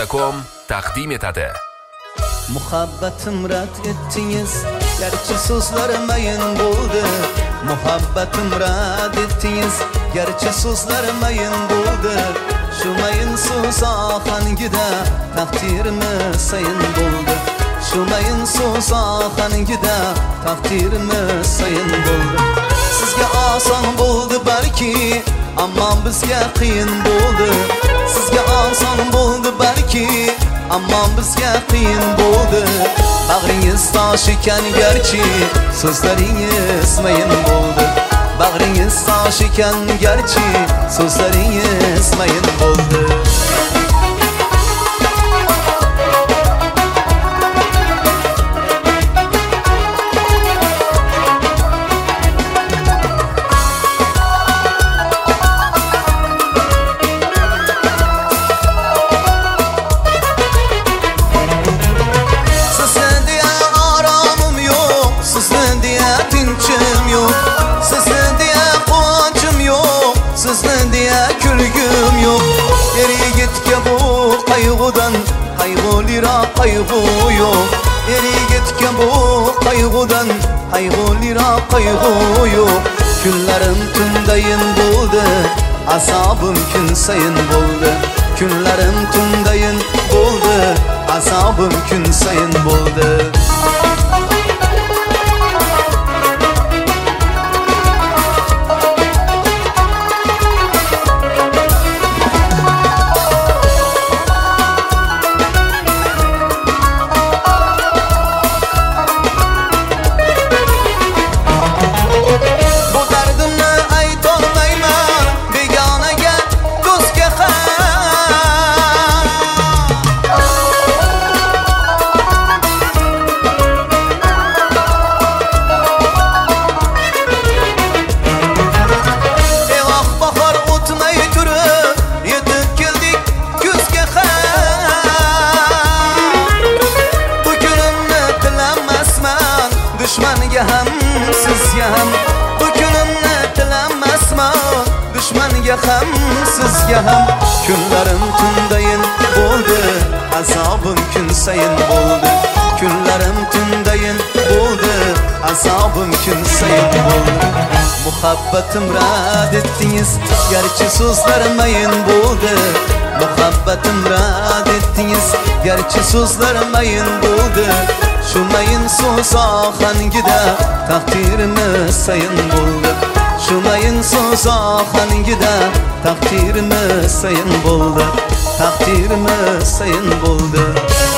Media.com taqdim etadi. Muhabbatim rad etdingiz, garchi so'zlarim bo'ldi. Muhabbatim rad etdingiz, garchi so'zlarim bo'ldi. Shu mayin so'z ohangida taqdirimiz sayin bo'ldi. Shu mayin so'z ohangida taqdirimiz sayin bo'ldi. Sizga oson bo'ldi balki, ammo bizga qiyin bo'ldi. Sizga oson bo'ldi balki, ammo bizga qiyin bo'ldi. Bag'ringiz tosh ekan garchi, so'zlaringiz mayin bo'ldi. Bag'ringiz tosh ekan garchi, so'zlaringiz mayin bo'ldi. Kulgum yok, erigitga bu qayg'udan qayg'uliroq qayg'u yo'q. Erigitga bu qayg'udan qayg'uliroq qayg'u yo'q. Kunlarim tundayin bo'ldi, azobim kun sayin bo'ldi. Kunlarim tundayin bo'ldi, azobim kun sayin bo'ldi. Düşmanga ham sizga ham bu kunimni tilamasman. Dushmanga ham sizga ham kunlarim tundayin bo'ldi, azobim kun sayin bo'ldi. Kunlarim tundayin bo'ldi, azobim kun sayin bo'ldi. Muhabbatim rad etdingiz, garchi so'zlarim mayin bo'ldi. Muhabbatim rad etdingiz, garchi so'zlarim mayin bo'ldi. Shu mayin so'z ohangida taqdirimiz sayin bo'ldi. Shu mayin so'z ohangida taqdirimiz sayin bo'ldi. Taqdirimiz sayin bo'ldi.